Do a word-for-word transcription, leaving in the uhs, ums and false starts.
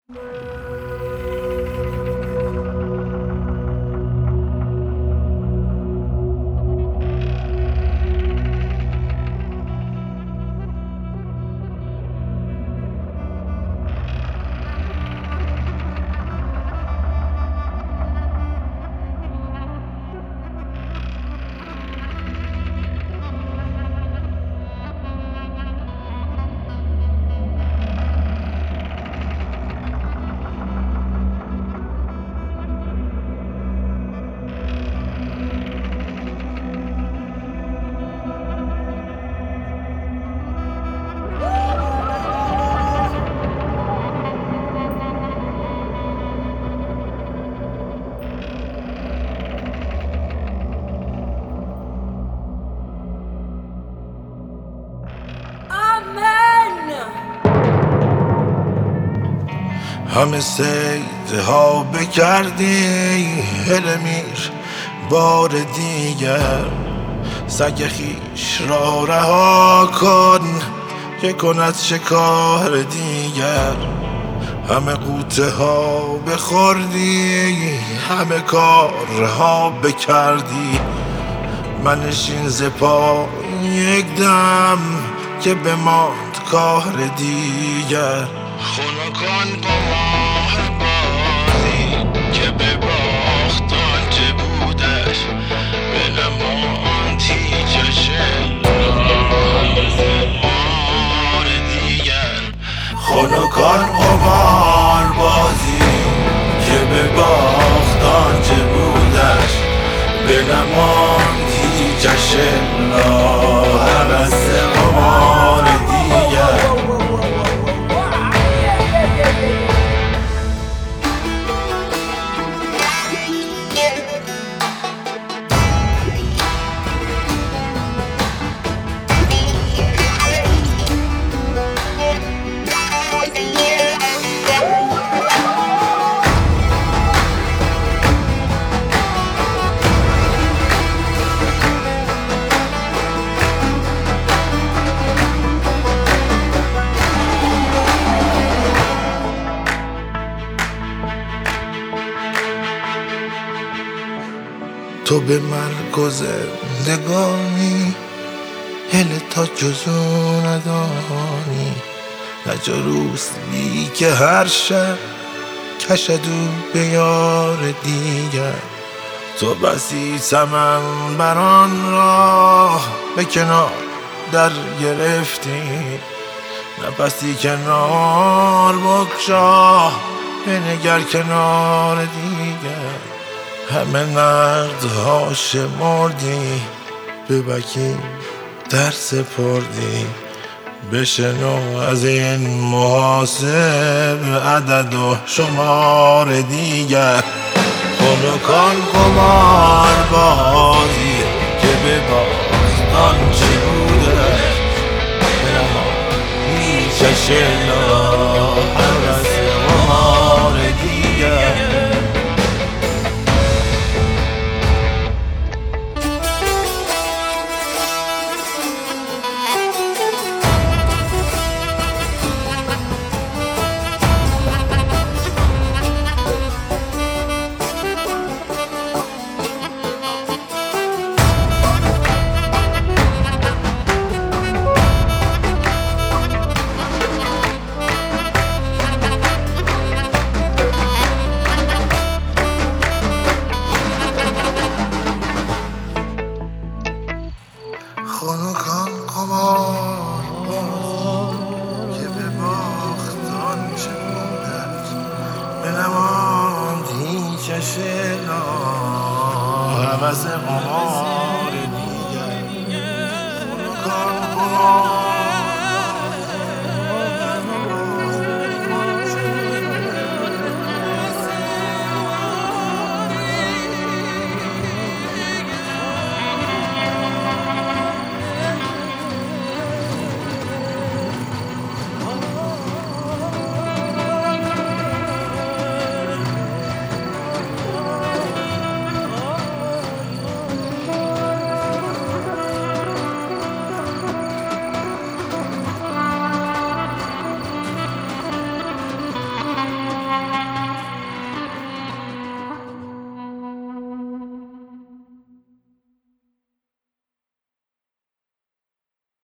همه سیده ها بکردی هل میر بار دیگر، سگ خیش را رها کن که کند شکار دیگر. همه قوطه ها بخوردی، همه کارها بکردی، منشین ز پا یک دم که بماند کار دیگر. خنکان قمار بازی که به باخت آنچه بودش، بنماند هیچش مار دیگر. خنکان قمار بازی که به باخت آنچه بودش، بنماند هیچش هوس قمار دیگر. تو به مرگ و زندگانی هل تا جزو ندانی، نجا روست بی که هر شب کشدو به یار دیگر. تو بسی سمن بران راه به کنار در گرفتی، نفسی کنار بگشا بنگر کنار دیگر. همه نقدها شمردی به وکیل در سپردی، بشنو از این محاسب عدد و شمار دیگر. خنکان قمار بازی که به باخت آنچه بوده، بنماند هیچش هوس قمار دیگر. خنکان قمار بازی که به باخت آنچه بودش، بنماند هیچش هوس قمار دیگر. خنکان قمار